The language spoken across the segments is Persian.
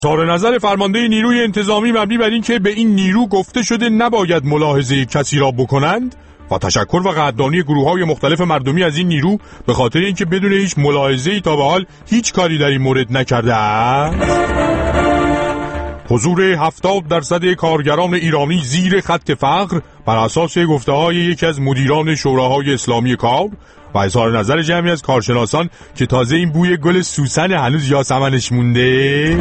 اظهار نظر فرمانده نیروی انتظامی مبنی بر این که به این نیرو گفته شده نباید ملاحظه کسی را بکنند و تشکر و قدردانی گروه‌های مختلف مردمی از این نیرو به خاطر اینکه بدون هیچ ملاحظه‌ای تا به حال هیچ کاری در این مورد نکرده است. حضور 70% کارگران ایرانی زیر خط فقر بر اساس گفته‌های یکی از مدیران شوراهای اسلامی کار و اظهار نظر جمعی از کارشناسان که تازه این بوی گل سوسن هنوز یاسمنش مونده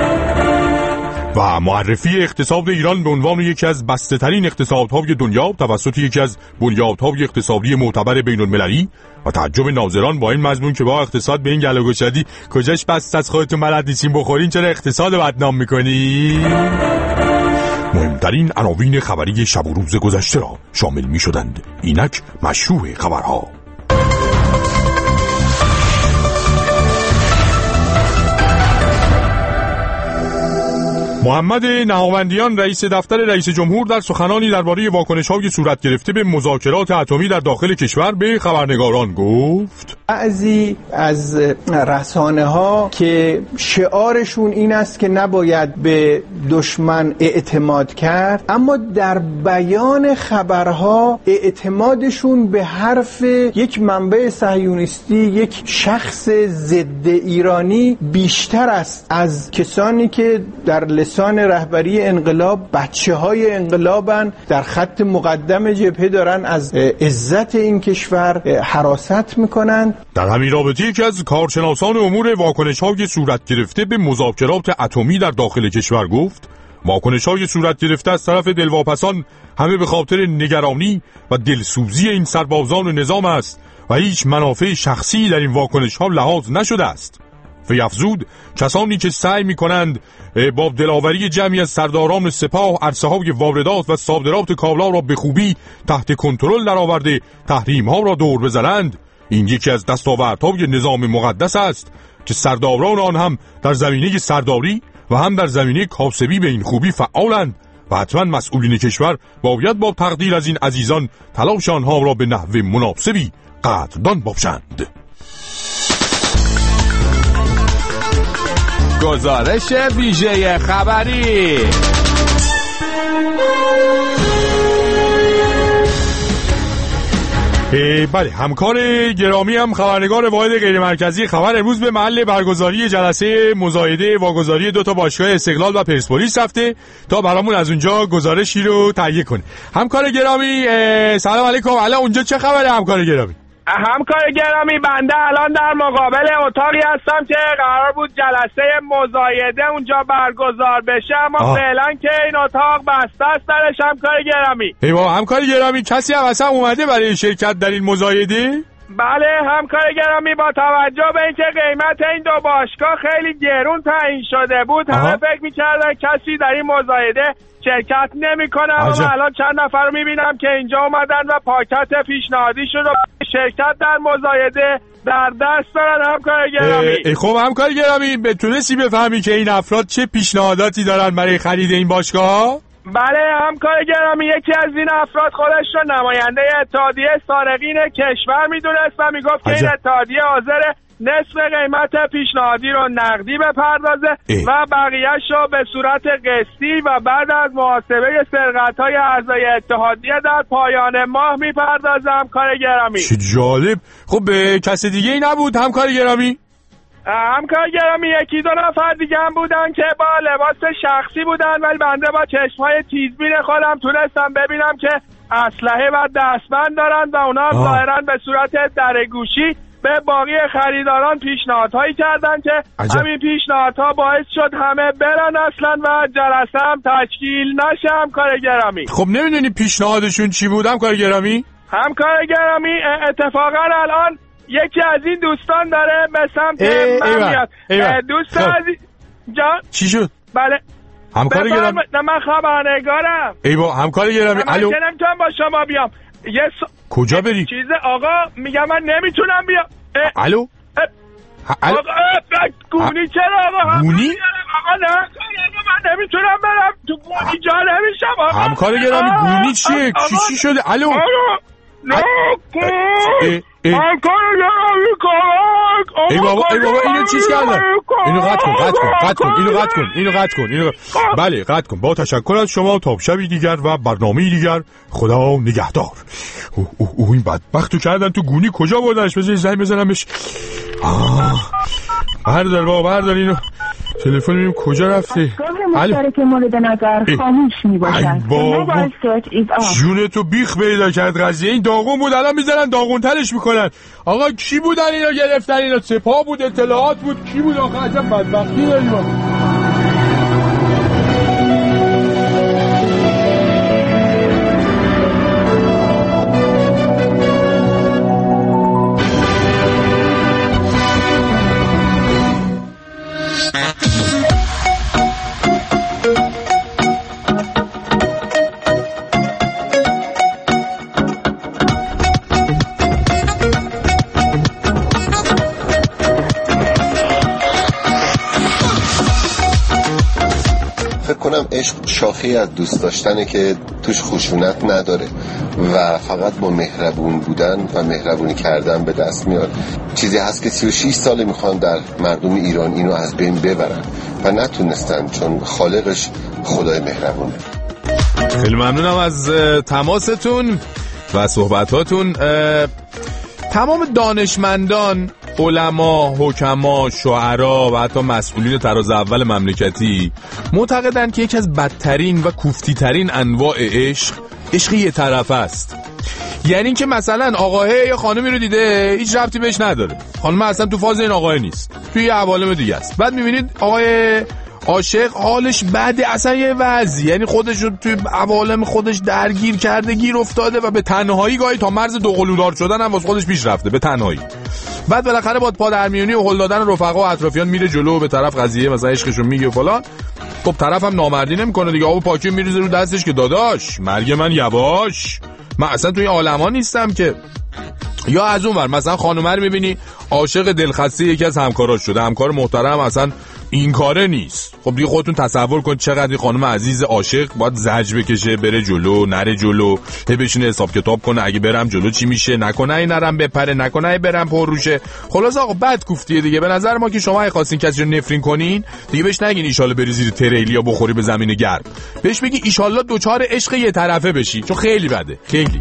و معرفی اقتصاد ایران به عنوان یکی از بسته‌ترین اقتصادهای دنیا توسط یکی از بنیادهای اقتصادی معتبر بین‌المللی و تعجب ناظران با این مضمون که با اقتصاد به این گلاگشادی کجاش بست از خودتون بلد نیستین بخورین چرا اقتصاد بدنام میکنی؟ مهمترین عناوین خبری شب و روز گذشته را شامل میشدند. اینک مشروع خبرها. محمد نهاوندیان رئیس دفتر رئیس جمهور در سخنانی درباره واکنش‌های صورت گرفته به مذاکرات اتمی در داخل کشور به خبرنگاران گفت بعضی از رسانه‌ها که شعارشون این است که نباید به دشمن اعتماد کرد، اما در بیان خبرها اعتمادشون به حرف یک منبع صهیونیستی، یک شخص ضد ایرانی بیشتر است از کسانی که در لسان رهبری انقلاب بچه‌های انقلابن، در خط مقدم جبهه دارن از عزت این کشور حراست میکنن. در همین رابطه یکی از کارشناسان امور واکنش‌های صورت گرفته به مذاکرات اتمی در داخل کشور گفت واکنش‌های صورت گرفته از طرف دلواپسان همه به خاطر نگرانی و دلسوزی این سربازان نظام است و هیچ منافع شخصی در این واکنش‌ها لحاظ نشده است. وی افزود کسانی که سعی می‌کنند با دلاوری جمعی از سرداران سپاه عرصه‌های واردات و صادرات کالا را به خوبی تحت کنترل درآورده تحریم‌ها را دور بزنند، این یکی از دستاوردهای نظام مقدس است که سرداران آن هم در زمینه سرداری و هم در زمینه کاسبی به این خوبی فعالند و حتما مسئولین کشور باید با تقدیر از این عزیزان تلاش آنها را به نحو مناسبی قدردان باشند. گزارش ویژه خبری. بله، همکار گرامی هم خبرنگار واحد غیر مرکزی خبر امروز به محل برگزاری جلسه مزایده واگذاری دو تا باشگاه استقلال و پرسپولیس رفته تا برامون از اونجا گزارشی رو تهیه کنه. همکار گرامی سلام علیکم. الان اونجا چه خبره همکار گرامی؟ همکار گرامی بنده الان در مقابل اتاقی هستم که قرار بود جلسه مزایده اونجا برگزار بشه، اما فعلا که این اتاق بسته است درش همکار گرامی. ایوا همکار گرامی کسی هم اصلا اومده برای شرکت در این مزایده؟ بله همکار گرامی، با توجه به اینکه قیمت این دو باشگاه خیلی گرون تعیین شده بود همه فکر می‌کردن کسی در این مزایده شرکت نمی‌کنه، اما الان چند نفر رو می‌بینم که اینجا اومدن و پاکت پیشنهادیشون رو شرکت در مزایده در دست دارن همکار گرامی. خب همکار گرامی بتونستی بفهمی که این افراد چه پیشنهاداتی دارن برای خرید این باشگاه؟ بله همکار گرامی، یکی از این افراد خودش رو نماینده اتحادیه سارقین کشور میدونست و میگفت که این اتحادیه حاضر نصف قیمت پیشنهادی رو نقدی بپردازه و بقیه‌اش رو به صورت قسطی و بعد از محاسبه سرقت‌های اعضای اتحادیه در پایان ماه میپردازه همکار گرامی. چه جالب. خب کسی دیگه ای نبود همکار گرامی؟ همکار گرامی یکی دو نفر دیگه هم بودن که با لباس شخصی بودن، ولی بنده با چشم‌های تیزبین خودم تونستم ببینم که اسلحه و دستبند دارن و اونا ظاهراً به صورت درگوشی به باقی خریداران پیشنهادهایی کردن که همین پیشنهادها باعث شد همه برن اصلا و جلسه هم تشکیل نشه همکار گرامی. خب نمیدونی پیشنهادشون چی بود همکار گرامی؟ همکار گرامی اتفاقا الان یکی از این دوستان داره به سمت من میاد. دوست عزیز جان چی شد؟ بله همکار گرامی من خبرنگارم. ایوا همکار گرامی الو من نمیتونم با شما بیام. کجا بری؟ چیز آقا میگم من نمیتونم بیام. الو آقا گونی چرا آقا؟ گونی؟ آقا نه من نمیتونم برم تو گونی جا نمیشم آقا. همکار گرامی گونی چیه؟ چی شده؟ الو همکار گرامی کمک. ای بابا اینو چیز کردن. اینو قطع کن. بله قطع کن. با تشکر از شما، تا شبی دیگر و برنامه‌ای دیگر، خدا نگهدار. این بدبختو کردن تو گونی، کجا بردنش؟ بذار زنگ بزنمش. بردار اینو. تلفن ببینیم کجا رفته. مشترک مورد نظر خاموش میباشد. جون تو بیخ پیدا کرد قضیه. این داغون بود، الان میذارن داغونترش میکنن. آقا کی بودن اینا گرفتن؟ اینا سپاه بود، اطلاعات بود، کی بود؟ آقا عجب بدبختی داریم. عشق شاخه‌ای از دوست داشتنه که توش خشونت نداره و فقط با مهربون بودن و مهربونی کردن به دست میاد. چیزی هست که 36 ساله میخوان در مردم ایران اینو از بین ببرن و نتونستن، چون خالقش خدای مهربونه. خیلی ممنونم از تماستون و صحبتاتون. تمام دانشمندان، علما، حکما، شعرا و حتی مسئولین تراز اول مملکتی معتقدند که یکی از بدترین و کوفتی ترین انواع عشق یه طرفه است. یعنی این که مثلا آقاه یه خانمی رو دیده، هیچ ربطی بهش نداره، خانم اصلا تو فاز این آقاه نیست، توی یه عوالم دیگه است. بعد میبینید آقای عاشق حالش بده، اصلا یه وضعی، یعنی خودش رو توی عوالم خودش درگیر کرده، گیر افتاده و به تنهایی گاهی تا مرز دو قلودار شدن هم واسه خودش پیش رفته، به تنهایی. بعد بالاخره با پادرمیونی و هل دادن رفقا و اطرافیان میره جلو، به طرف قضیه مثلا عشقشو میگه فلان. خب طرف هم نامردی نمیکنه دیگه، آب پاکی میریزه رو دستش که داداش مرگ من یواش، من اصلا توی عالما نیستم که. یا از اون ور مثلا خانومه رو میبینی عاشق دلخسته یکی از همکاراش شده، همکار محترم اصلا این کاره نیست. خب دیگه خودتون تصور کن چقدر این خانم عزیز عاشق باید زج بکشه، بره جلو نره جلو، بشینه حساب کتاب کنه اگه برم جلو چی میشه، نکنه این نرم بپره، نکنه این برم پر روشه. خلاص آقا بد کوفتیه دیگه. به نظر ما که شما اگه خواستین کسی رو نفرین کنین دیگه بهش نگین ایشالله بری زیر تریلی یا بخوری به زمین گرم، بهش بگی ایشالله دوچار عشق یه طرفه بشی، چون خیلی بده، خیلی.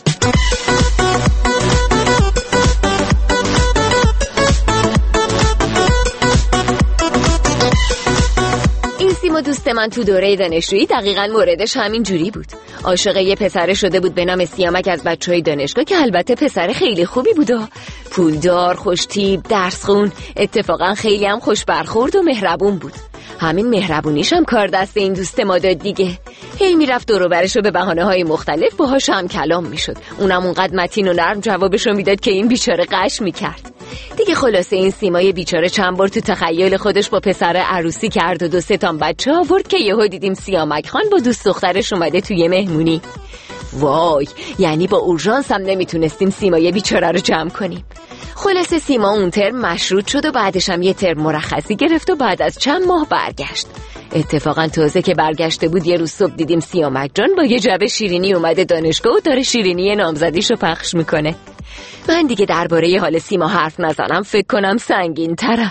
دوست من تو دوره دانشجویی دقیقاً موردش همین جوری بود. عاشق یه پسر شده بود به نام سیامک از بچهای دانشگاه که البته پسر خیلی خوبی بود و پولدار، خوشتیپ، درس خون، اتفاقاً خیلی هم خوش برخورد و مهربون بود. همین مهربونیش هم کار دست این دوست ما داد دیگه. هی میرفت دور و برشو به بهانه‌های مختلف باهاش هم کلام میشد. اونم اونقدر متین و نرم جوابشو میداد که این بیچاره قش میکرد. دیگه خلاصه این سیمای بیچاره چند بار تو تخیل خودش با پسر عروسی کرد و 2-3 تا بچه آورد که یهو دیدیم سیامک خان با دوست دخترش اومده توی مهمونی. وای، یعنی با اورژانس هم نمیتونستیم سیمای بیچاره رو جمع کنیم. خلاصه سیما اون ترم مشروط شد و بعدش هم یه ترم مرخصی گرفت و بعد از چند ماه برگشت. اتفاقا تازه که برگشته بود یه روز صبح دیدیم سیامک جان با یه جعبه شیرینی اومده دانشگاه و داره شیرینی نامزدیشو پخش میکنه. من دیگه درباره حال سیما حرف نزنم، فکر کنم سنگین ترم.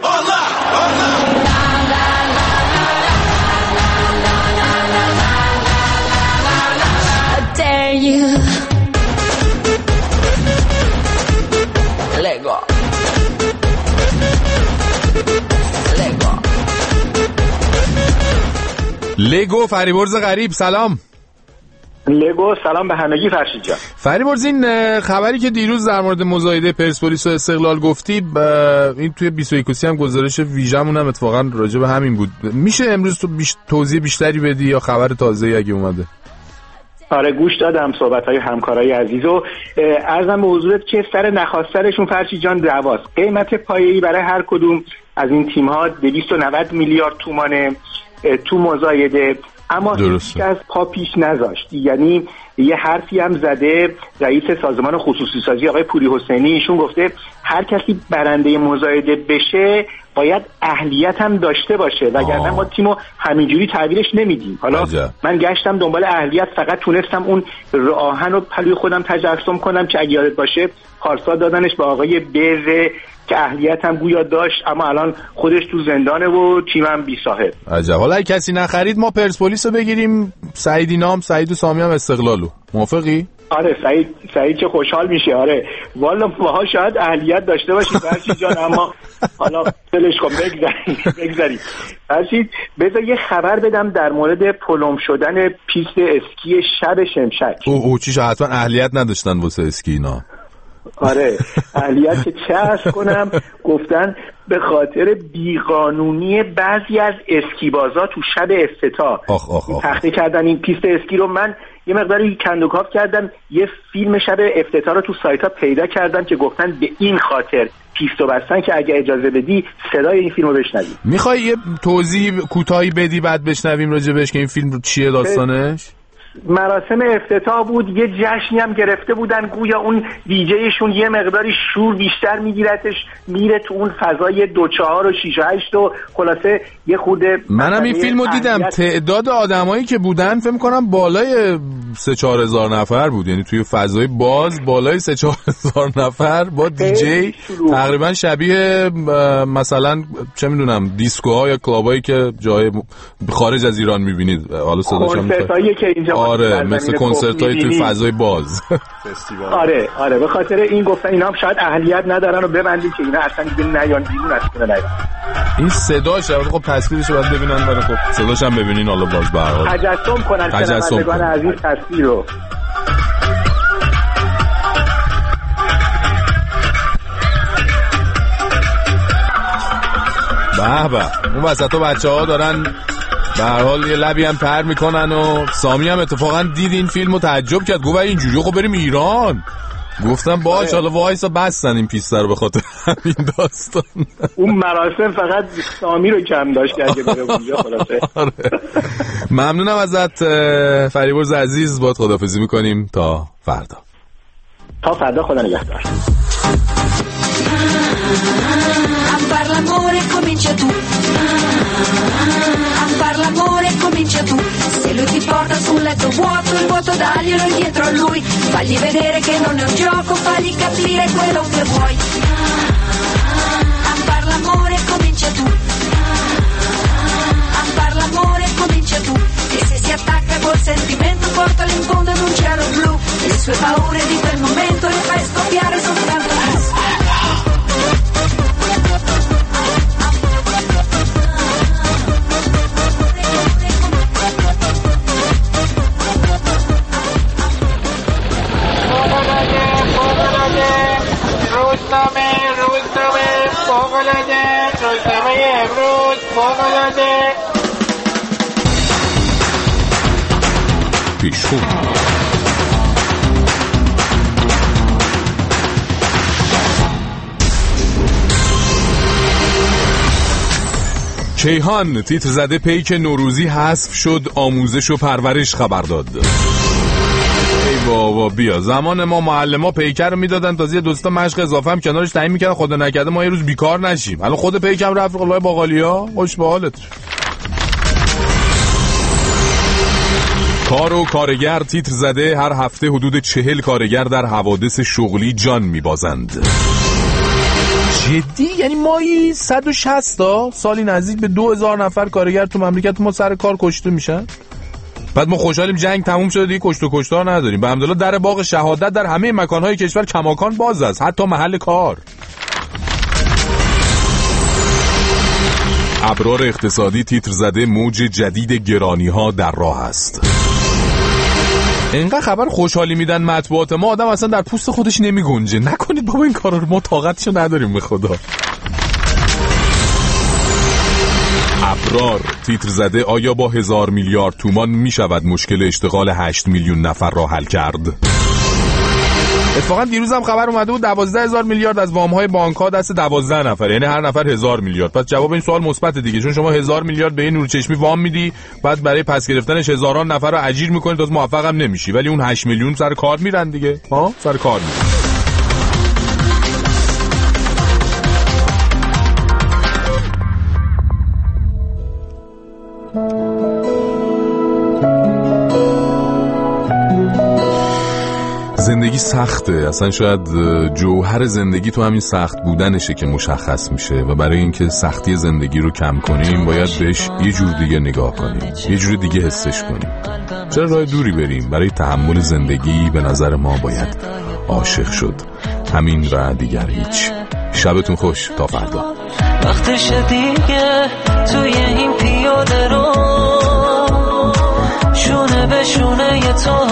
لگو فریبرز غریب سلام. لگو سلام به همگی فرشید جان. فریبرز این خبری که دیروز در مورد مزایده پرسپولیس و استقلال گفتی این توی 21 هم گزارش ویژمون هم اتفاقا راجع به همین بود. میشه امروز تو توضیح بیشتری بدی یا خبر تازه‌ای اگه اومده؟ آره گوش دادم صحبت‌های همکارای عزیز و عرضم به حضورت که سر نخواسترشون فرشید جان دعواست. قیمت پایه‌ای برای هر کدوم از این تیم‌ها 290 میلیارد تومانه تو مزایده، اما هیچ از پا پیش نذاشت. یعنی یه حرفی هم زده رئیس سازمان خصوصی سازی آقای پوری حسینی، ایشون گفته هر کسی برنده مزایده بشه باید اهلیت هم داشته باشه، وگرنه ما تیمو همینجوری تحویلش نمیدیم. حالا من گشتم دنبال اهلیت، فقط تونستم اون آهن رو پلوی خودم تجسم کنم که اگه یادت باشه پارسال دادنش به آقای بره که اهلیت هم گویا داشت اما الان خودش تو زندانه و تیمم بی صاحب. عجب. حالا اگه کسی نخرید ما پرسپولیس رو بگیریم، سعید اینام، سعید و سامی هم استقلالو. موافقی؟ آره سعید چه خوشحال میشه. آره والا ماها شاید اهلیت داشته باشیم فرشید جان، اما حالا دلش کن بگذاریم. فرشید بذار یه خبر بدم در مورد پلم شدن پیست اسکی شب شمشک. او چیش حتما اهلیت نداشتن واسه اسکی اینا. آره اهلیت که چه عرض کنم، گفتن به خاطر بیقانونی بعضی از اسکیبازا تو شب افتتاح تخته کردن این پیست اسکی رو. من یه مقداری کندوکاو کردم، یه فیلم شب افتتاح رو تو سایت ها پیدا کردم که گفتن به این خاطر پیستو بستن که اگه اجازه بدی صدای این فیلم رو بشنویم. میخوای یه توضیح کوتاهی بدی بعد بشنویم راجبش که این فیلم چیه داستانش؟ مراسم افتتاح بود، یه جشنی هم گرفته بودن، گویا اون دیجیشون یه مقداری شور بیشتر میگیرتش، میره تو اون فضای 2 4 و 6 و 8 و خلاصه یه خورده. منم این فیلمو دیدم، تعداد آدمایی که بودن فکر می‌کنم بالای 3-4 هزار نفر بود، یعنی توی فضای باز بالای 3-4 هزار نفر با دیجی، تقریبا شبیه مثلا چه میدونم دیسکوها یا کلابایی که جای خارج از ایران می‌بینید. حالا صداش هم که اینجا آره مثل کنسرت‌های توی فضای باز. آره به خاطر این گفتن اینا هم شاید اهلیت ندارن و ببندید که اینا اصلا دیگه نیان بیرون از کنه نیان. این صداش خب تصویرش رو باید ببینن، ولی خب صداش هم ببینین حالا باز به هر حال تجسم کنن شنوندگان عزیز تصویر رو. به اون وسطا بچه‌ها دارن به هر حال یه لبی هم پر میکنن و سامی هم اتفاقا دید این فیلمو تعجب کرد، گفت اینجوری خب بریم ایران. گفتم باش حالا وایسا بستن این پیسته رو به خاطر همین داستان. اون مراسم فقط سامی رو کم داشت که اگه بره اونجا خلاصه. ممنونم ازت فریبرز عزیز، باید خداحافظی میکنیم تا فردا. خدا نگهدار. far l'amore comincia tu, se lui ti porta sul letto vuoto il vuoto daglielo indietro a lui, fagli vedere che non è un gioco, fagli capire quello che vuoi. A far l'amore comincia tu, a far l'amore comincia tu, e se si attacca col sentimento portalo in fondo ad un cielo blu, le sue paure di quel momento le fai scoppiare soltanto tu. پیشخون کیهان تیتر زده پیک نوروزی حذف شد، آموزش و پرورش خبر داد. ای بابا بیا، زمان ما معلما پیکر رو میدادن، تازه دوستا مشق اضافه هم کنارش تعیین میکردن، خدا نکرده ما یه روز بیکار نشیم. الان خود پیکم رفت قلای باقالیا. خوش به حالت. کار و کارگر تیتر زده، هر هفته حدود 40 کارگر در حوادث شغلی جان میبازند. جدی؟ یعنی مایی 160 تا سالی نزدیک به 2000 نفر کارگر تو مملکت ما سر کار کشته میشن. بعد ما خوشحالیم جنگ تموم شده دیگه کشت و کشتار نداریم. به الحمدلله در باغ شهادت در همه مکانهای کشور کماکان باز است، حتی محل کار. ابرار اقتصادی تیتر زده، موج جدید گرانی ها در راه است. اینقدر خبر خوشحالی میدن مطبوعات ما، آدم اصلا در پوست خودش نمی گنجه. نکنید بابا این کارا رو، ما طاقتشو نداریم به خدا. ابرار تیتر زده، آیا با 1000 میلیارد تومان می شود مشکل اشتغال 8 میلیون نفر را حل کرد؟ اتفاقا دیروز هم خبر اومده بود 12000 میلیارد از وام‌های بانک‌ها دست 12 نفر، یعنی هر نفر 1000 میلیارد. پس جواب این سوال مثبت دیگه، چون شما 1000 میلیارد به این نورچشمی وام میدی، بعد برای پس گرفتنش هزاران نفر رو اجیر می‌کنی، تا موفق هم نمیشی، ولی اون 8 میلیون سر کار میرن دیگه. سر کار میرن. زندگی سخته، اصلا شاید جوهر زندگی تو همین سخت بودنشه که مشخص میشه و برای اینکه سختی زندگی رو کم کنیم باید بهش یه جور دیگه نگاه کنیم، یه جور دیگه حسش کنیم. چرا راه دوری بریم؟ برای تحمل زندگی به نظر ما باید عاشق شد، همین و دیگر هیچ. شبتون خوش، تا فردا. وقتش دیگه توی این پیاده رو شونه به شونه تو